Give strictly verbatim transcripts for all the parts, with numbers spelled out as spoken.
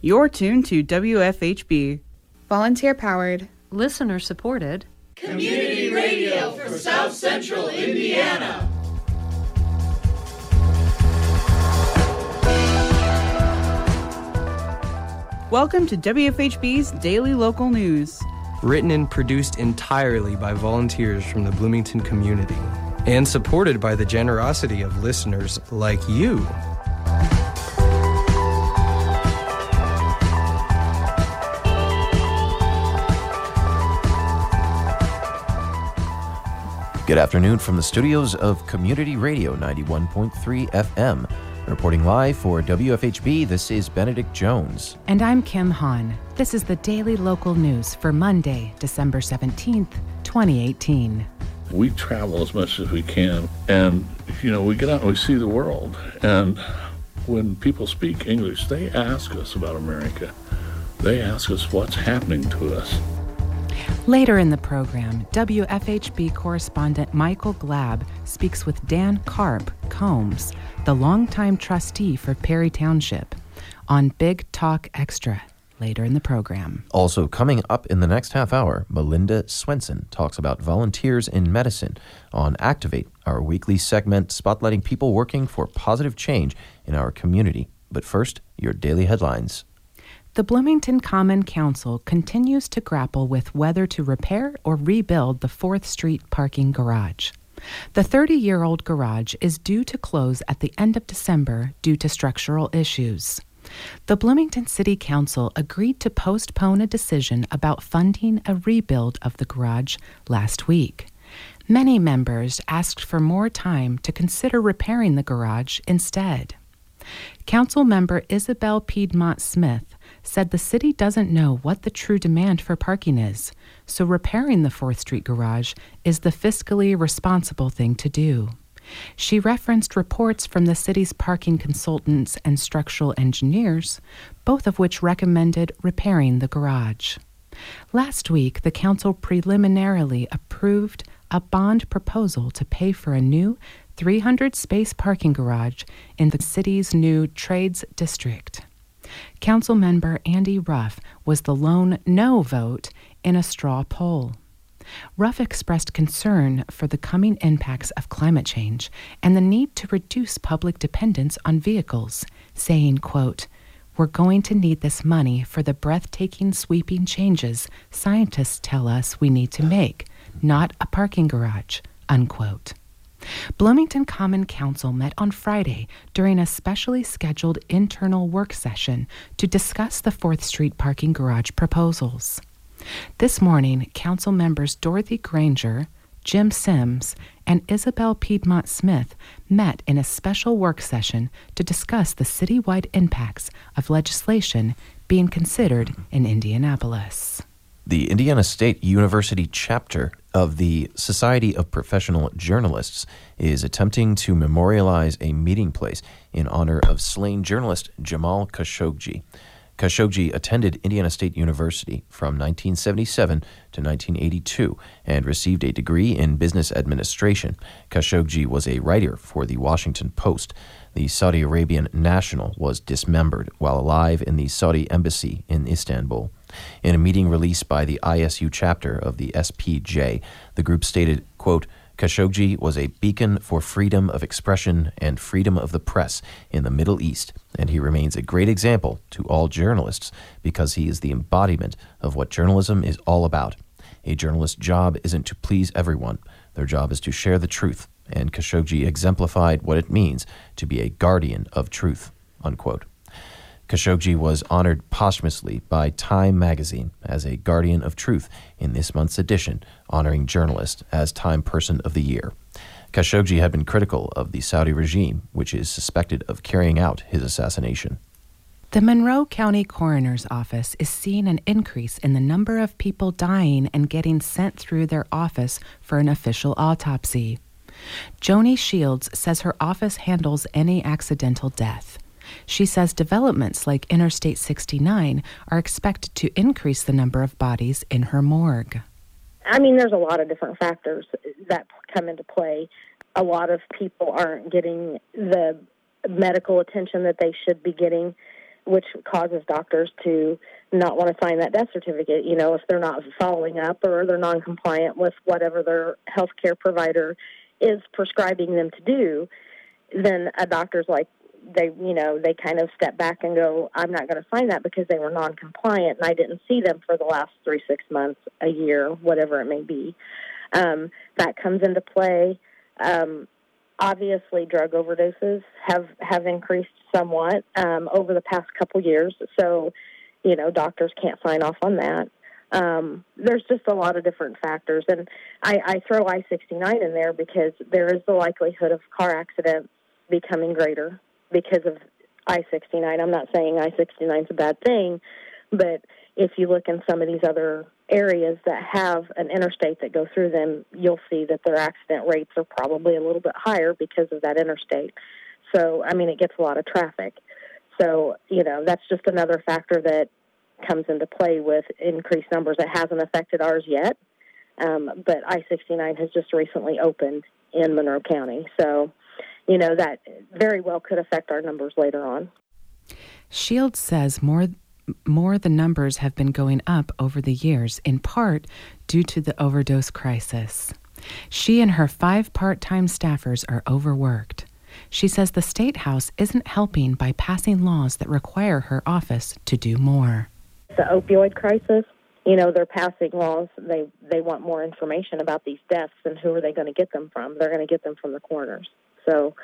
You're tuned to W F H B. Volunteer-powered. Listener-supported. Community radio for South Central Indiana. Welcome to W F H B's Daily Local News. Written and produced entirely by volunteers from the Bloomington community. And supported by the generosity of listeners like you. Good afternoon from the studios of Community Radio ninety-one point three F M. Reporting live for W F H B, this is Benedict Jones. And I'm Kim Hahn. This is the Daily Local News for Monday, December seventeenth, twenty eighteen. We travel as much as we can, and, you know, we get out and we see the world. And when people speak English, they ask us about America. They ask us what's happening to us. Later in the program, W F H B correspondent Michael Glab speaks with Dan Karp Combs, the longtime trustee for Perry Township, on Big Talk Extra later in the program. Also coming up in the next half hour, Melinda Swenson talks about volunteers in medicine on Activate, our weekly segment spotlighting people working for positive change in our community. But first, your daily headlines. The Bloomington Common Council continues to grapple with whether to repair or rebuild the fourth Street parking garage. The thirty-year-old garage is due to close at the end of December due to structural issues. The Bloomington City Council agreed to postpone a decision about funding a rebuild of the garage last week. Many members asked for more time to consider repairing the garage instead. Council member Isabel Piedmont Smith said the city doesn't know what the true demand for parking is, so repairing the fourth Street garage is the fiscally responsible thing to do. She referenced reports from the city's parking consultants and structural engineers, both of which recommended repairing the garage. Last week, the council preliminarily approved a bond proposal to pay for a new three hundred space parking garage in the city's new trades district. Council member Andy Ruff was the lone no vote in a straw poll. Ruff expressed concern for the coming impacts of climate change and the need to reduce public dependence on vehicles, saying, quote, "We're going to need this money for the breathtaking sweeping changes scientists tell us we need to make, not a parking garage," unquote. Bloomington Common Council met on Friday during a specially scheduled internal work session to discuss the fourth Street parking garage proposals. This morning, Council members Dorothy Granger, Jim Sims, and Isabel Piedmont Smith met in a special work session to discuss the citywide impacts of legislation being considered in Indianapolis. The Indiana State University chapter of the Society of Professional Journalists is attempting to memorialize a meeting place in honor of slain journalist Jamal Khashoggi. Khashoggi attended Indiana State University from nineteen seventy-seven to nineteen eighty-two and received a degree in business administration. Khashoggi was a writer for the Washington Post. The Saudi Arabian national was dismembered while alive in the Saudi embassy in Istanbul. In a meeting released by the I S U chapter of the S P J, the group stated, quote, "Khashoggi was a beacon for freedom of expression and freedom of the press in the Middle East, and he remains a great example to all journalists because he is the embodiment of what journalism is all about. A journalist's job isn't to please everyone. Their job is to share the truth, and Khashoggi exemplified what it means to be a guardian of truth," unquote. Khashoggi was honored posthumously by Time magazine as a guardian of truth in this month's edition, honoring journalists as Time Person of the Year. Khashoggi had been critical of the Saudi regime, which is suspected of carrying out his assassination. The Monroe County Coroner's Office is seeing an increase in the number of people dying and getting sent through their office for an official autopsy. Joni Shields says her office handles any accidental death. She says developments like Interstate sixty-nine are expected to increase the number of bodies in her morgue. I mean, there's a lot of different factors that come into play. A lot of people aren't getting the medical attention that they should be getting. which causes doctors to not want to sign that death certificate, you know, if they're not following up or they're non-compliant with whatever their healthcare provider is prescribing them to do. Then a doctor's like, they, you know, they kind of step back and go, I'm not going to sign that because they were non-compliant and I didn't see them for the last three, six months, a year, whatever it may be. Um, that comes into play. Um, obviously, drug overdoses have, have increased somewhat um, over the past couple years. So, you know, doctors can't sign off on that. Um, there's just a lot of different factors. And I, I throw I sixty-nine in there because there is the likelihood of car accidents becoming greater because of I sixty-nine. I'm not saying I sixty-nine is a bad thing, but if you look in some of these other areas that have an interstate that go through them, you'll see that their accident rates are probably a little bit higher because of that interstate. So, I mean, it gets a lot of traffic. So, you know, that's just another factor that comes into play with increased numbers. It hasn't affected ours yet, um, but I sixty-nine has just recently opened in Monroe County. So, you know, that very well could affect our numbers later on. Shields says more more the numbers have been going up over the years, in part due to the overdose crisis. She and her five part-time staffers are overworked. She says the State House isn't helping by passing laws that require her office to do more. The opioid crisis, you know, they're passing laws. They they want more information about these deaths, and who are they going to get them from? They're going to get them from the coroners. So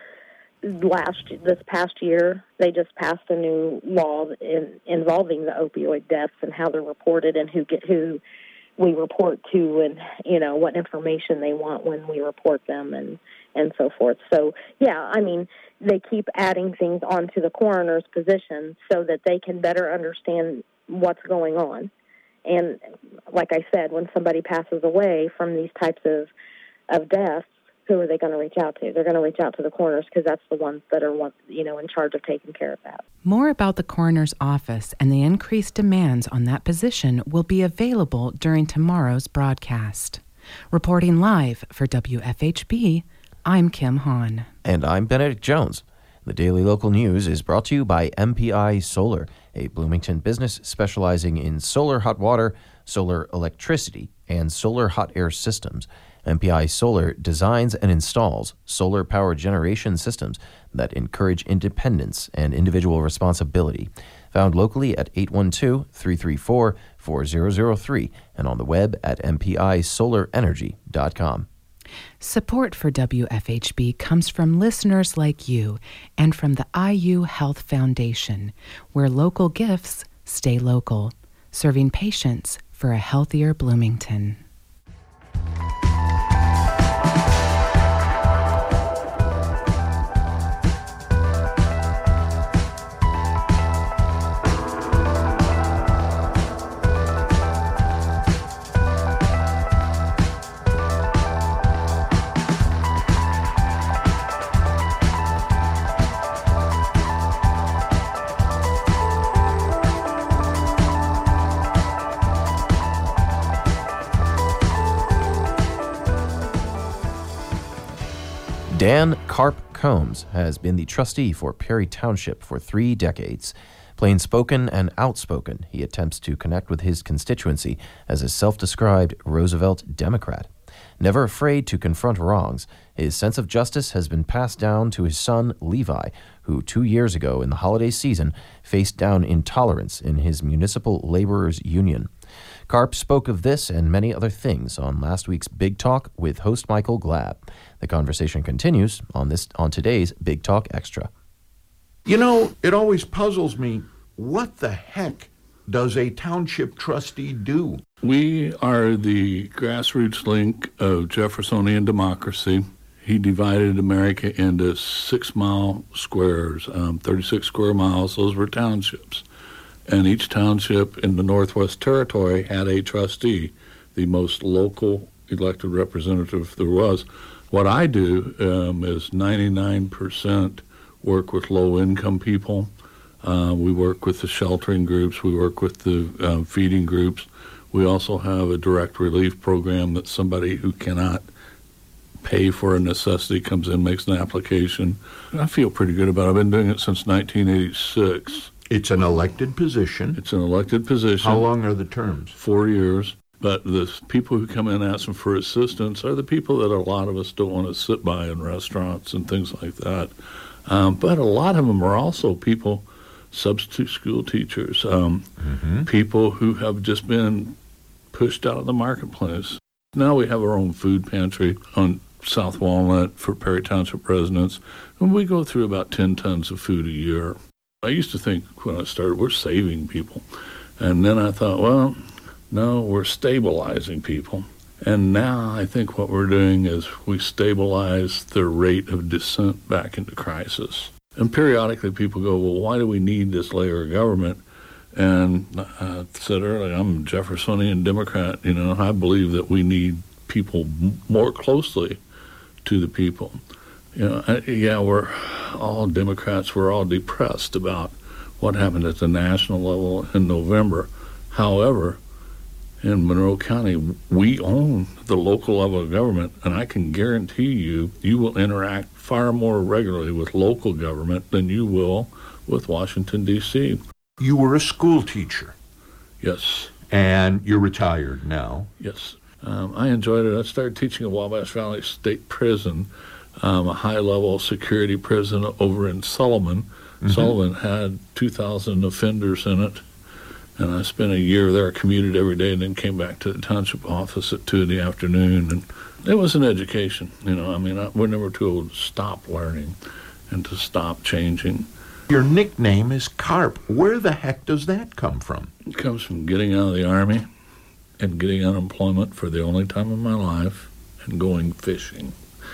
last this past year, they just passed a new law in, involving the opioid deaths and how they're reported and who get who we report to, and you know what information they want when we report them, and and so forth. So yeah, I mean, they keep adding things onto the coroner's position so that they can better understand what's going on. And like I said, when somebody passes away from these types of of deaths, who are they going to reach out to? They're going to reach out to the coroners because that's the ones that are, you know, in charge of taking care of that. More about the coroner's office and the increased demands on that position will be available during tomorrow's broadcast. Reporting live for W F H B, I'm Kim Hahn. And I'm Benedict Jones. The Daily Local News is brought to you by M P I Solar, a Bloomington business specializing in solar hot water, solar electricity, and solar hot air systems. M P I Solar designs and installs solar power generation systems that encourage independence and individual responsibility. Found locally at eight one two, three three four, four zero zero three and on the web at m p i solar energy dot com. Support for W F H B comes from listeners like you and from the I U Health Foundation, where local gifts stay local, serving patients for a healthier Bloomington. Dan Carp Combs has been the trustee for Perry Township for three decades. Plain-spoken and outspoken, he attempts to connect with his constituency as a self-described Roosevelt Democrat. Never afraid to confront wrongs, his sense of justice has been passed down to his son, Levi, who two years ago in the holiday season faced down intolerance in his Municipal Laborers Union. Carp spoke of this and many other things on last week's Big Talk with host Michael Glab. The conversation continues on this on today's Big Talk Extra. You know, it always puzzles me, what the heck does a township trustee do? We are the grassroots link of Jeffersonian democracy. He divided America into six-mile squares, um, thirty-six square miles. Those were townships. And each township in the Northwest Territory had a trustee, the most local elected representative there was. What I do um, is ninety-nine percent work with low-income people. Uh, we work with the sheltering groups. We work with the uh, feeding groups. We also have a direct relief program that somebody who cannot pay for a necessity comes in, makes an application. I feel pretty good about it. I've been doing it since nineteen eighty-six. It's an elected position. It's an elected position. How long are the terms? Four years. But the people who come in asking for assistance are the people that a lot of us don't want to sit by in restaurants and things like that. Um, but a lot of them are also people, substitute school teachers, um, mm-hmm. people who have just been pushed out of the marketplace. Now we have our own food pantry on South Walnut for Perry Township residents, and we go through about ten tons of food a year. I used to think when I started, we're saving people. And then I thought, well, no, we're stabilizing people. And now I think what we're doing is we stabilize the rate of descent back into crisis. And periodically people go, well, why do we need this layer of government? And I said earlier, I'm Jeffersonian Democrat. You know, I believe that we need people more closely to the people. You know, yeah, we're all Democrats. We're all depressed about what happened at the national level in November. However, in Monroe County, we own the local level of government, and I can guarantee you, you will interact far more regularly with local government than you will with Washington, D C You were a school teacher. Yes. And you're retired now. Yes. Um, I enjoyed it. I started teaching at Wabash Valley State Prison, um, a high-level security prison over in Sullivan. Mm-hmm. Sullivan had two thousand offenders in it, and I spent a year there, commuted every day, and then came back to the township office at two in the afternoon. And it was an education. You know, I mean, I, we're never too old to stop learning and to stop changing. Your nickname is Carp. Where the heck does that come from? It comes from getting out of the Army and getting unemployment for the only time in my life and going fishing.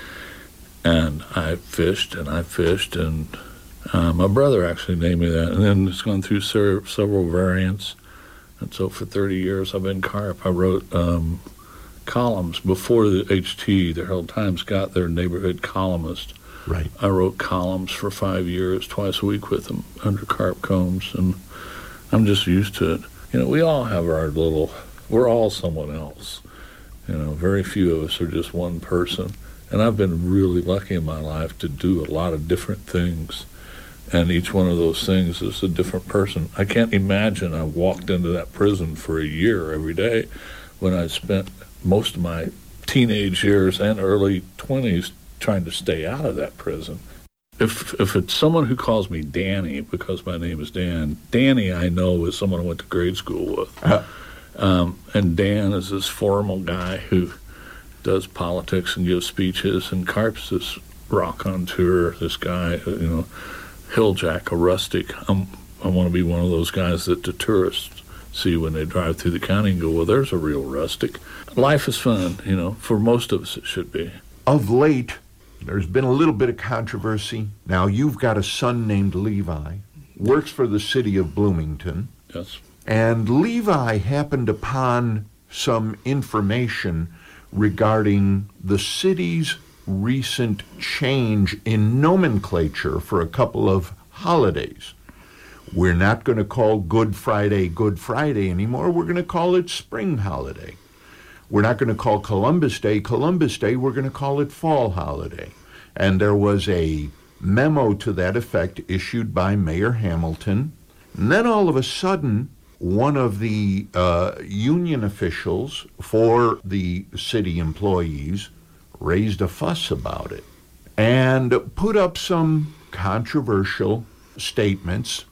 And I fished and I fished, and uh, my brother actually named me that. And then it's gone through ser- several variants. And so for thirty years I've been Carp. I wrote um, columns before the H T. The Herald Times got their neighborhood columnist. Right. I wrote columns for five years, twice a week with them under Carp Combs, and I'm just used to it. You know, we all have our little, we're all someone else. You know, very few of us are just one person. And I've been really lucky in my life to do a lot of different things. And each one of those things is a different person. I can't imagine I walked into that prison for a year every day when I spent most of my teenage years and early twenties trying to stay out of that prison. If if it's someone who calls me Danny because my name is Dan, Danny I know is someone I went to grade school with. Uh-huh. Um, and Dan is this formal guy who does politics and gives speeches, and Carp's this raconteur, this guy, you know, hilljack, a rustic. I'm, I want to be one of those guys that the tourists see when they drive through the county and go, well, there's a real rustic. Life is fun, you know, for most of us it should be. Of late, there's been a little bit of controversy. Now, you've got a son named Levi, works for the city of Bloomington. Yes. And Levi happened upon some information regarding the city's recent change in nomenclature for a couple of holidays. We're not going to call Good Friday Good Friday anymore. We're going to call it Spring Holiday. We're not going to call Columbus Day Columbus Day. We're going to call it Fall Holiday. And there was a memo to that effect issued by Mayor Hamilton. And then all of a sudden, one of the uh, union officials for the city employees raised a fuss about it and put up some controversial statements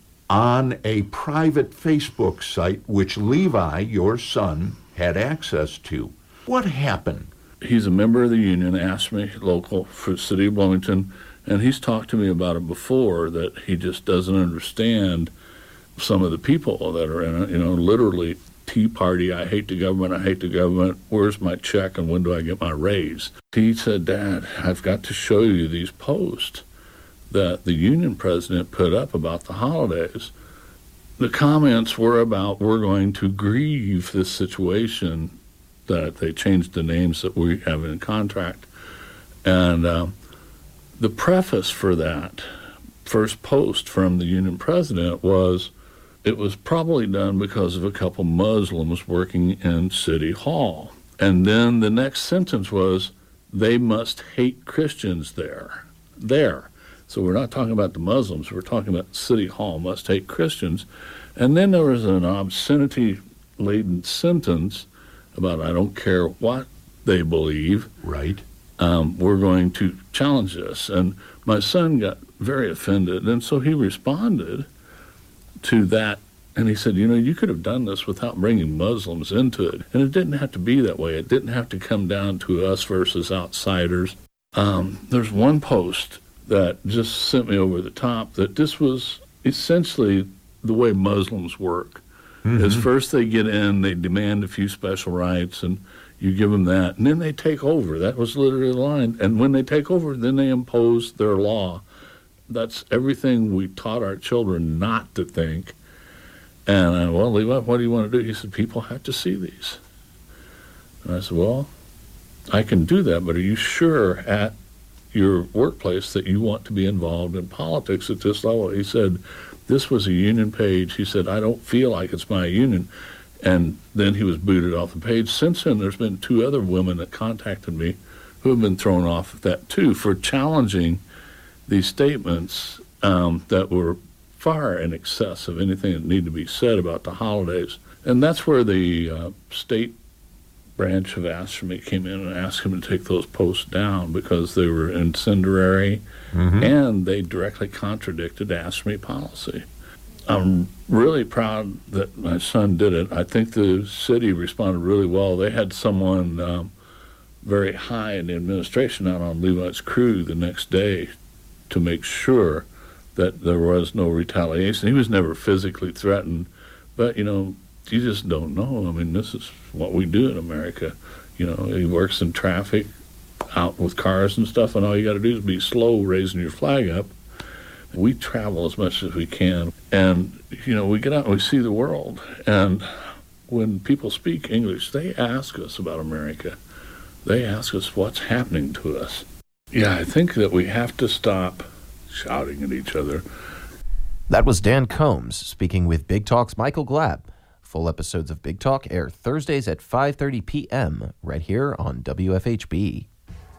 on a private Facebook site, which Levi, your son, had access to. What happened? He's a member of the union, asked me, local, for the city of Bloomington, and he's talked to me about it before, that he just doesn't understand some of the people that are in it. You know, literally, Tea Party, I hate the government, I hate the government, where's my check and when do I get my raise? He said, Dad, I've got to show you these posts that the union president put up about the holidays. The comments were about, we're going to grieve this situation, that they changed the names that we have in contract. And uh, the preface for that first post from the union president was, it was probably done because of a couple Muslims working in City Hall. And then the next sentence was, they must hate Christians there. There. So we're not talking about the Muslims. We're talking about City Hall must hate Christians. And then there was an obscenity-laden sentence about I don't care what they believe. Right. Um, we're going to challenge this. And my son got very offended, and so he responded to that. And he said, you know, you could have done this without bringing Muslims into it. And it didn't have to be that way. It didn't have to come down to us versus outsiders. Um, there's one post that just sent me over the top that this was essentially the way Muslims work. Mm-hmm. Is first they get in, they demand a few special rights, and you give them that, and then they take over. That was literally the line. And when they take over, then they impose their law. That's everything we taught our children not to think. And I, well, Levi, what do you want to do? He said, people have to see these. And I said, well, I can do that, but are you sure at your workplace that you want to be involved in politics at this level? He said, this was a union page. He said, I don't feel like it's my union. And then he was booted off the page. Since then, there's been two other women that contacted me who have been thrown off of that, too, for challenging these statements um, that were far in excess of anything that needed to be said about the holidays. And that's where the uh, state branch of ASTRME came in and asked him to take those posts down because they were incendiary mm-hmm. and they directly contradicted ASTRME policy. I'm really proud that my son did it. I think the city responded really well. They had someone um, very high in the administration out on Levi's crew the next day to make sure that there was no retaliation. He was never physically threatened, but, you know, you just don't know. I mean, this is what we do in America. You know, he works in traffic, out with cars and stuff, and all you got to do is be slow raising your flag up. We travel as much as we can, and, you know, we get out and we see the world, and when people speak English, they ask us about America. They ask us what's happening to us. Yeah, I think that we have to stop shouting at each other. That was Dan Combs speaking with Big Talk's Michael Glab. Full episodes of Big Talk air Thursdays at five thirty p.m. right here on W F H B.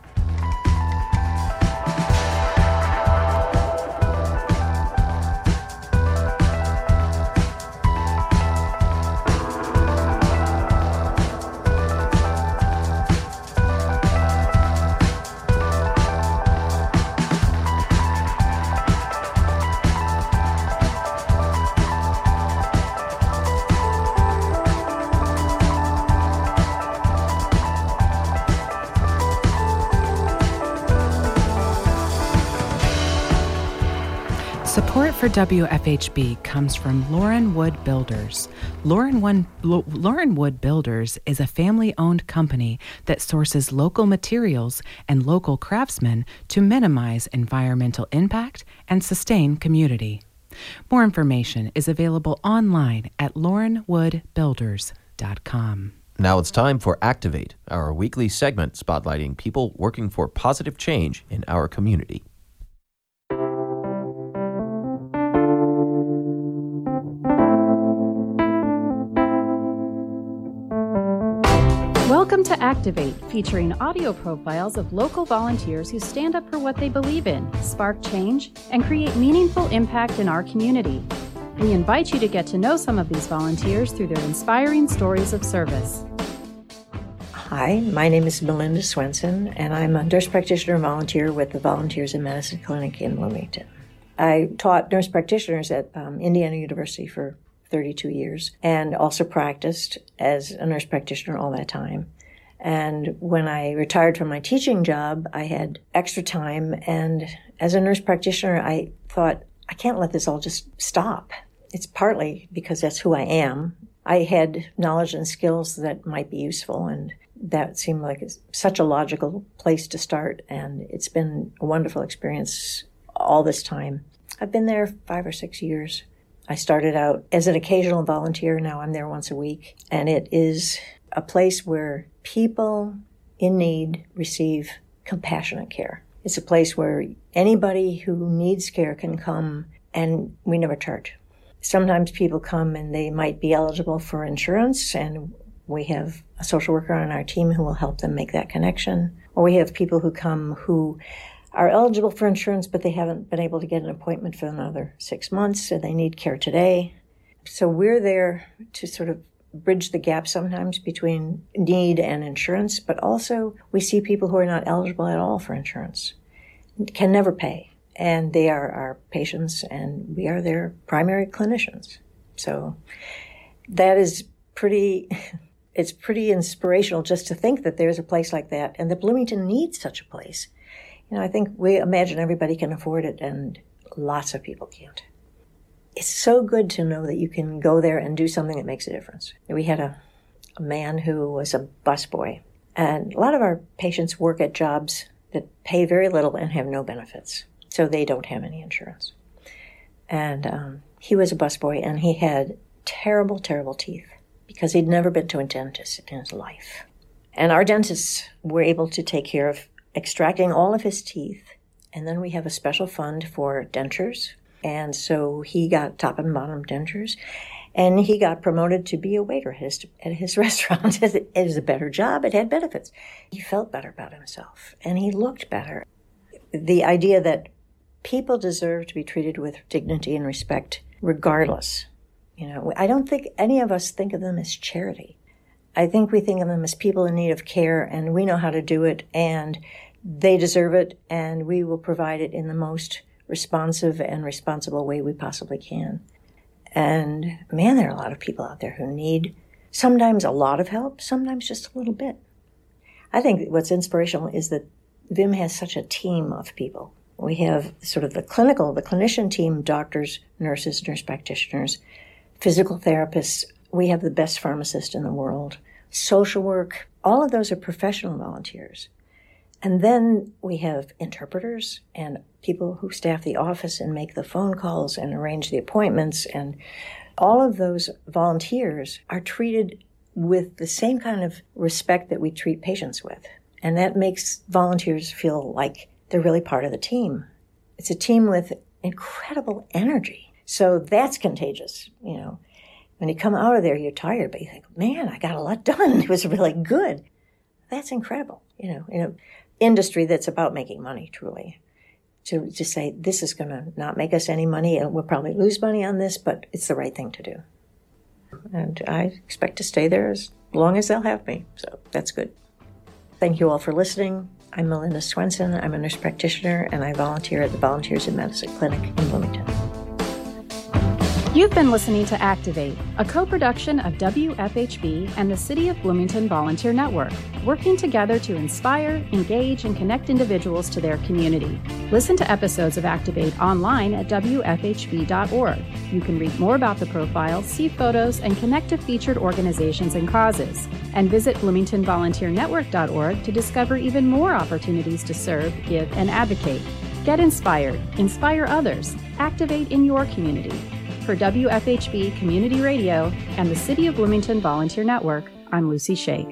Support for W F H B comes from Lauren Wood Builders. Lauren, One, L- Lauren Wood Builders is a family-owned company that sources local materials and local craftsmen to minimize environmental impact and sustain community. More information is available online at lauren wood builders dot com. Now it's time for Activate, our weekly segment spotlighting people working for positive change in our community. Welcome to Activate, featuring audio profiles of local volunteers who stand up for what they believe in, spark change, and create meaningful impact in our community. We invite you to get to know some of these volunteers through their inspiring stories of service. Hi, my name is Melinda Swenson, and I'm a nurse practitioner volunteer with the Volunteers in Medicine Clinic in Bloomington. I taught nurse practitioners at um, Indiana University for thirty-two years, and also practiced as a nurse practitioner all that time. And when I retired from my teaching job, I had extra time, and as a nurse practitioner, I thought, I can't let this all just stop. It's partly because that's who I am. I had knowledge and skills that might be useful, and that seemed like it's such a logical place to start, and it's been a wonderful experience all this time. I've been there five or six years. I started out as an occasional volunteer. Now I'm there once a week. And it is a place where people in need receive compassionate care. It's a place where anybody who needs care can come, and we never charge. Sometimes people come and they might be eligible for insurance, and we have a social worker on our team who will help them make that connection. Or we have people who come who are eligible for insurance, but they haven't been able to get an appointment for another six months, and they need care today. So we're there to sort of bridge the gap sometimes between need and insurance, but also we see people who are not eligible at all for insurance, can never pay, and they are our patients, and we are their primary clinicians. So that is pretty, it's pretty inspirational just to think that there's a place like that, and that Bloomington needs such a place. You know, I think we imagine everybody can afford it, and lots of people can't. It's so good to know that you can go there and do something that makes a difference. We had a, a man who was a busboy, and a lot of our patients work at jobs that pay very little and have no benefits, so they don't have any insurance. And um, he was a busboy, and he had terrible, terrible teeth because he'd never been to a dentist in his life. And our dentists were able to take care of extracting all of his teeth, and then we have a special fund for dentures. And so he got top and bottom dentures, and he got promoted to be a waiter at his, at his restaurant. It was a better job. It had benefits. He felt better about himself, and he looked better. The idea that people deserve to be treated with dignity and respect regardless. You know, I don't think any of us think of them as charity. I think we think of them as people in need of care, and we know how to do it, and they deserve it, and we will provide it in the most responsive and responsible way we possibly can. And man, there are a lot of people out there who need sometimes a lot of help, sometimes just a little bit. I think what's inspirational is that V I M has such a team of people. We have sort of the clinical, the clinician team, doctors, nurses, nurse practitioners, physical therapists. We have the best pharmacist in the world, social work. All of those are professional volunteers. And then we have interpreters and people who staff the office and make the phone calls and arrange the appointments. And all of those volunteers are treated with the same kind of respect that we treat patients with. And that makes volunteers feel like they're really part of the team. It's a team with incredible energy. So that's contagious. You know, when you come out of there, you're tired, but you think, man, I got a lot done. It was really good. That's incredible. You know, in an industry that's about making money, truly. To just say, this is going to not make us any money, and we'll probably lose money on this, but it's the right thing to do. And I expect to stay there as long as they'll have me, so that's good. Thank you all for listening. I'm Melinda Swenson. I'm a nurse practitioner, and I volunteer at the Volunteers in Medicine Clinic in Bloomington. You've been listening to Activate, a co-production of W F H B and the City of Bloomington Volunteer Network, working together to inspire, engage, and connect individuals to their community. Listen to episodes of Activate online at W F H B dot org. You can read more about the profile, see photos, and connect to featured organizations and causes. And visit Bloomington Volunteer Network dot org to discover even more opportunities to serve, give, and advocate. Get inspired, inspire others, activate in your community. For W F H B Community Radio and the City of Bloomington Volunteer Network, I'm Lucy Shake.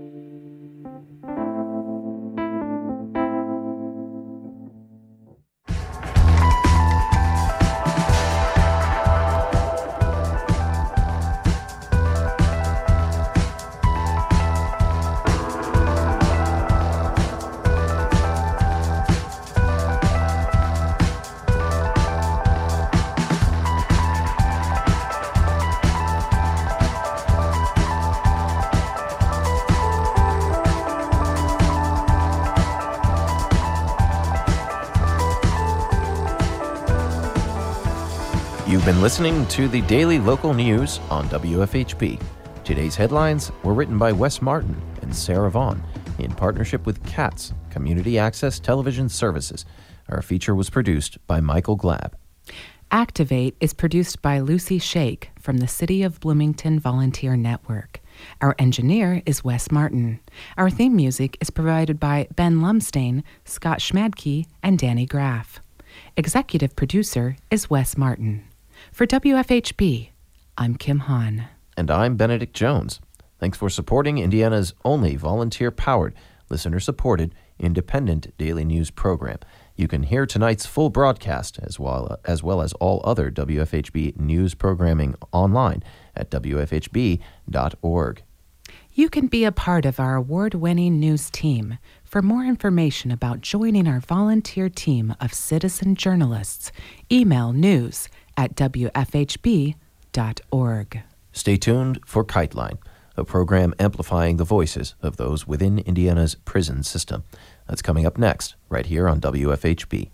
You've been listening to the Daily Local News on W F H B. Today's headlines were written by Wes Martin and Sarah Vaughn in partnership with C A T S, Community Access Television Services. Our feature was produced by Michael Glab. Activate is produced by Lucy Shake from the City of Bloomington Volunteer Network. Our engineer is Wes Martin. Our theme music is provided by Ben Lumsdain, Scott Schmadke, and Danny Graff. Executive producer is Wes Martin. For W F H B, I'm Kim Hahn. And I'm Benedict Jones. Thanks for supporting Indiana's only volunteer-powered, listener-supported, independent daily news program. You can hear tonight's full broadcast as well, as well as all other W F H B news programming online at W F H B dot org. You can be a part of our award-winning news team. For more information about joining our volunteer team of citizen journalists, email news at w f h b dot org. Stay tuned for Kite Line, a program amplifying the voices of those within Indiana's prison system. That's coming up next, right here on W F H B.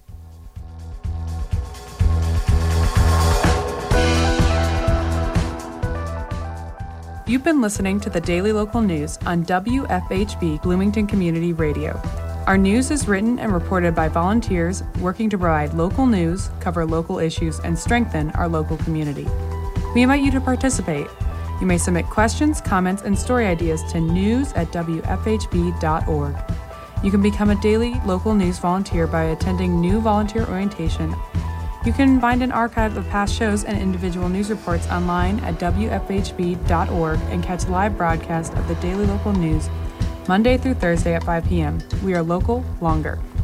You've been listening to the Daily Local News on W F H B Bloomington Community Radio. Our news is written and reported by volunteers working to provide local news, cover local issues, and strengthen our local community. We invite you to participate. You may submit questions, comments, and story ideas to news at w f h b dot org. You can become a daily local news volunteer by attending new volunteer orientation. You can find an archive of past shows and individual news reports online at w f h b dot org and catch live broadcast of the Daily Local News Monday through Thursday at five p.m. We are local longer.